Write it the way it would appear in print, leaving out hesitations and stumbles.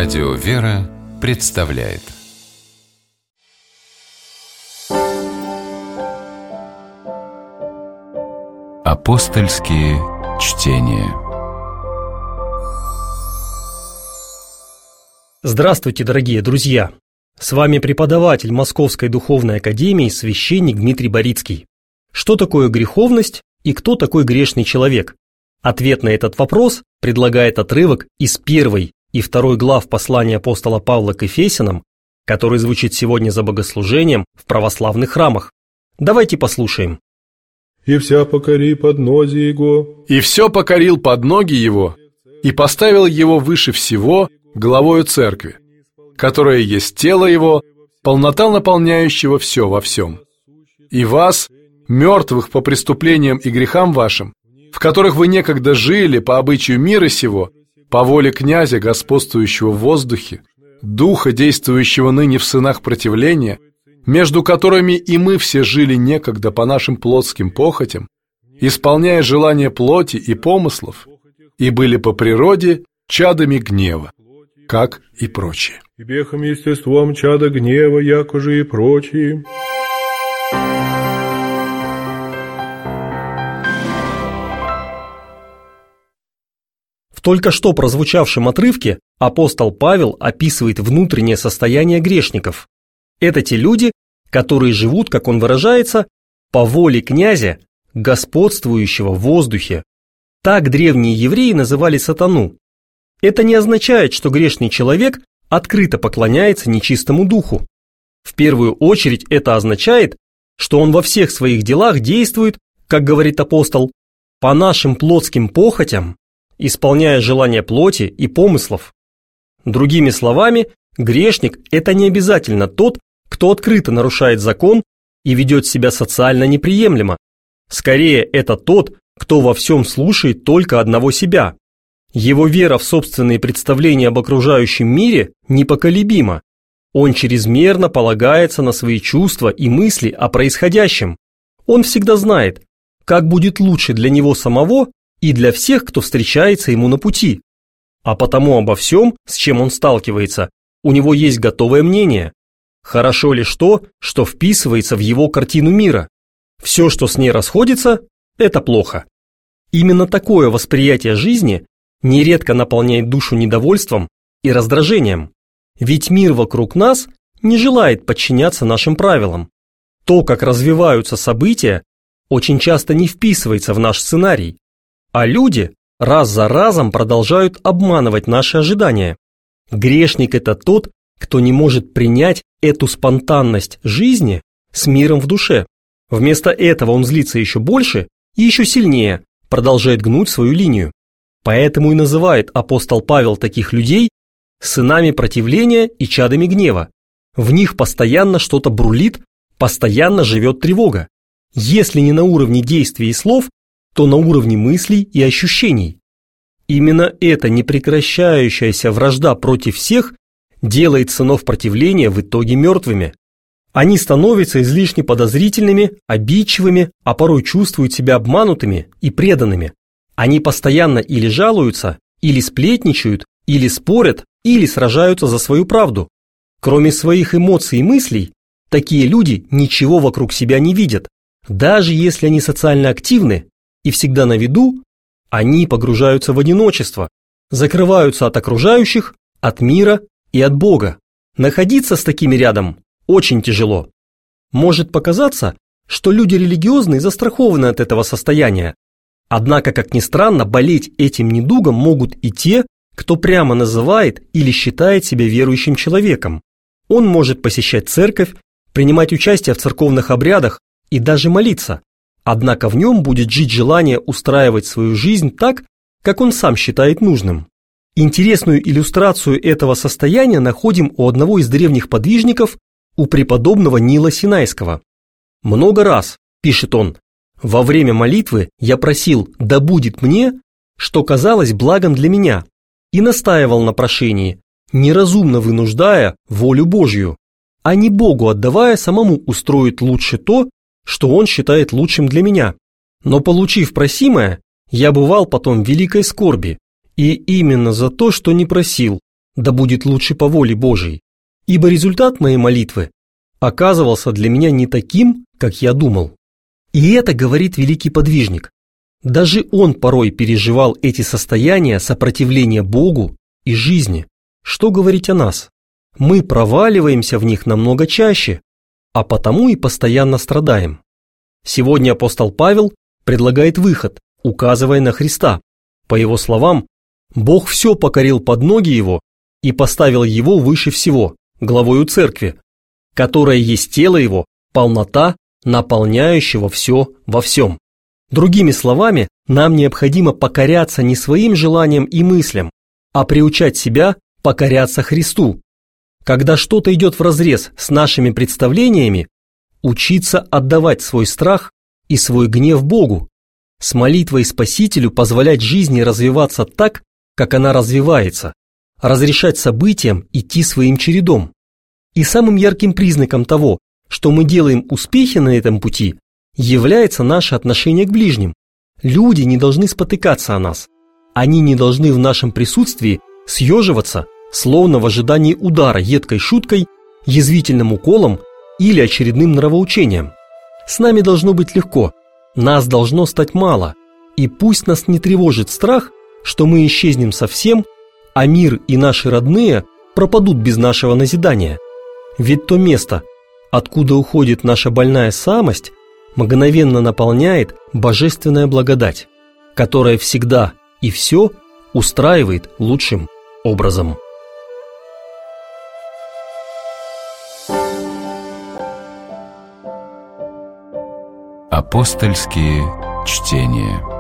Радио «Вера» представляет Апостольские чтения. Здравствуйте, дорогие друзья! С вами преподаватель Московской духовной академии священник Дмитрий Борицкий. Что такое греховность и кто такой грешный человек? Ответ на этот вопрос предлагает отрывок из 1 и 2 глав послания апостола Павла к Ефесянам, который звучит сегодня за богослужением в православных храмах. Давайте послушаем. «И вся покори под ноги Его». «И все покорил под ноги Его, и поставил Его выше всего главою церкви, которая есть тело Его, полнота наполняющего все во всем. И вас, мертвых по преступлениям и грехам вашим, в которых вы некогда жили по обычаю мира сего, по воле князя, господствующего в воздухе, духа, действующего ныне в сынах противления, между которыми и мы все жили некогда по нашим плотским похотям, исполняя желания плоти и помыслов, и были по природе чадами гнева, как и прочие». «И бехом естеством чада гнева, якоже и прочие». В только что прозвучавшем отрывке апостол Павел описывает внутреннее состояние грешников. Это те люди, которые живут, как он выражается, по воле князя, господствующего в воздухе. Так древние евреи называли сатану. Это не означает, что грешный человек открыто поклоняется нечистому духу. В первую очередь это означает, что он во всех своих делах действует, как говорит апостол, по нашим плотским похотям, исполняя желания плоти и помыслов. Другими словами, грешник – это не обязательно тот, кто открыто нарушает закон и ведет себя социально неприемлемо. Скорее, это тот, кто во всем слушает только одного себя. Его вера в собственные представления об окружающем мире непоколебима. Он чрезмерно полагается на свои чувства и мысли о происходящем. Он всегда знает, как будет лучше для него самого и для всех, кто встречается ему на пути. А потому обо всем, с чем он сталкивается, у него есть готовое мнение. Хорошо лишь то, что вписывается в его картину мира. Все, что с ней расходится, это плохо. Именно такое восприятие жизни нередко наполняет душу недовольством и раздражением. Ведь мир вокруг нас не желает подчиняться нашим правилам. То, как развиваются события, очень часто не вписывается в наш сценарий. А люди раз за разом продолжают обманывать наши ожидания. Грешник – это тот, кто не может принять эту спонтанность жизни с миром в душе. Вместо этого он злится еще больше и еще сильнее продолжает гнуть свою линию. Поэтому и называет апостол Павел таких людей сынами противления и чадами гнева. В них постоянно что-то бурлит, постоянно живет тревога. Если не на уровне действий и слов, то на уровне мыслей и ощущений. Именно эта непрекращающаяся вражда против всех делает сынов противления в итоге мертвыми. Они становятся излишне подозрительными, обидчивыми, а порой чувствуют себя обманутыми и преданными. Они постоянно или жалуются, или сплетничают, или спорят, или сражаются за свою правду. Кроме своих эмоций и мыслей, такие люди ничего вокруг себя не видят. Даже если они социально активны и всегда на виду, они погружаются в одиночество, закрываются от окружающих, от мира и от Бога. Находиться с такими рядом очень тяжело. Может показаться, что люди религиозные застрахованы от этого состояния. Однако, как ни странно, болеть этим недугом могут и те, кто прямо называет или считает себя верующим человеком. Он может посещать церковь, принимать участие в церковных обрядах и даже молиться. Однако в нем будет жить желание устраивать свою жизнь так, как он сам считает нужным. Интересную иллюстрацию этого состояния находим у одного из древних подвижников, у преподобного Нила Синайского. «Много раз, – пишет он, – во время молитвы я просил, да будет мне, что казалось благом для меня, и настаивал на прошении, неразумно вынуждая волю Божью, а не Богу отдавая самому устроить лучше то, что он считает лучшим для меня. Но получив просимое, я бывал потом в великой скорби, и именно за то, что не просил, да будет лучше по воле Божией, ибо результат моей молитвы оказывался для меня не таким, как я думал. И это говорит великий подвижник. Даже он порой переживал эти состояния сопротивления Богу и жизни. Что говорить о нас? Мы проваливаемся в них намного чаще, а потому и постоянно страдаем. Сегодня апостол Павел предлагает выход, указывая на Христа. По его словам, Бог все покорил под ноги его и поставил его выше всего, главою церкви, которая есть тело его, полнота, наполняющего все во всем. Другими словами, нам необходимо покоряться не своим желаниям и мыслям, а приучать себя покоряться Христу. Когда что-то идет вразрез с нашими представлениями, учиться отдавать свой страх и свой гнев Богу, с молитвой Спасителю позволять жизни развиваться так, как она развивается, разрешать событиям идти своим чередом. И самым ярким признаком того, что мы делаем успехи на этом пути, является наше отношение к ближним. Люди не должны спотыкаться о нас. Они не должны в нашем присутствии съеживаться, словно в ожидании удара едкой шуткой, язвительным уколом или очередным нравоучением. С нами должно быть легко, нас должно стать мало, и пусть нас не тревожит страх, что мы исчезнем совсем, а мир и наши родные пропадут без нашего назидания. Ведь то место, откуда уходит наша больная самость, мгновенно наполняет божественная благодать, которая всегда и все устраивает лучшим образом. Апостольские чтения.